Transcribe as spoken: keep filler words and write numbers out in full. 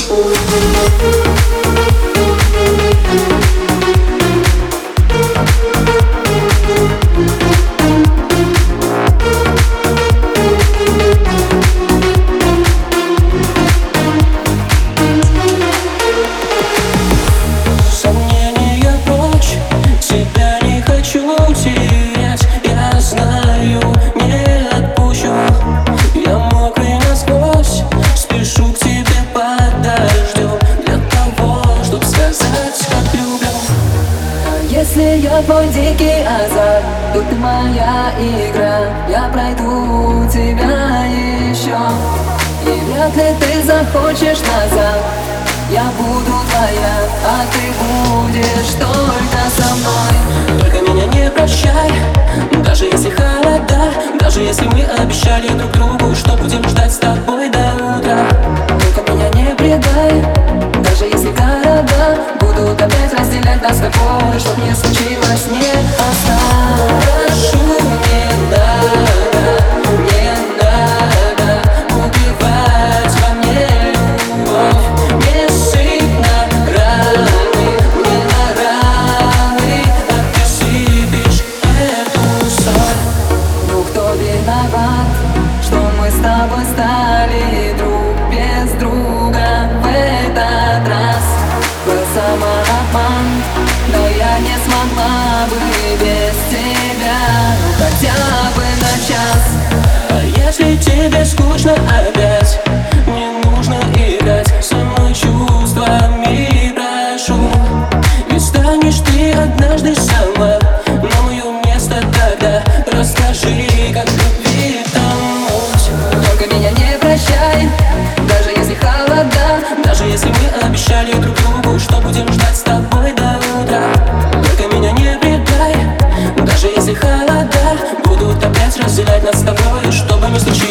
Если я твой дикий азарт, то ты моя игра. Я пройду тебя еще, и вряд ли ты захочешь назад. Я буду твоя, а ты будешь только со мной. Только меня не прощай, даже если холода, даже если мы обещали друг другу, что будем ждать с тобой до утра. Только меня не предай, даже если города будут опять разделять нас с тобой, чтоб не случилось, не оставь. Прошу, не надо, не надо убивать во мне любовь. Не сыпь на раны, не на раны, а ты сыпешь эту соль. Ну кто виноват, что мы с тобой стали друг без друга в этот раз? Был самообман, но я не смогла бы без тебя, ну хотя бы на час. А если тебе скучно опять, не нужно играть со мной чувствами, прошу. Ведь станешь ты однажды сама на мое место тогда. Расскажи, как любви тонуть. Только меня не прощай, даже если холода, даже если мы обещали друг другу, что будем ждать с тобой до утра. Только меня не предай, даже если холода будут опять разделять нас с тобой, что бы ни случилось.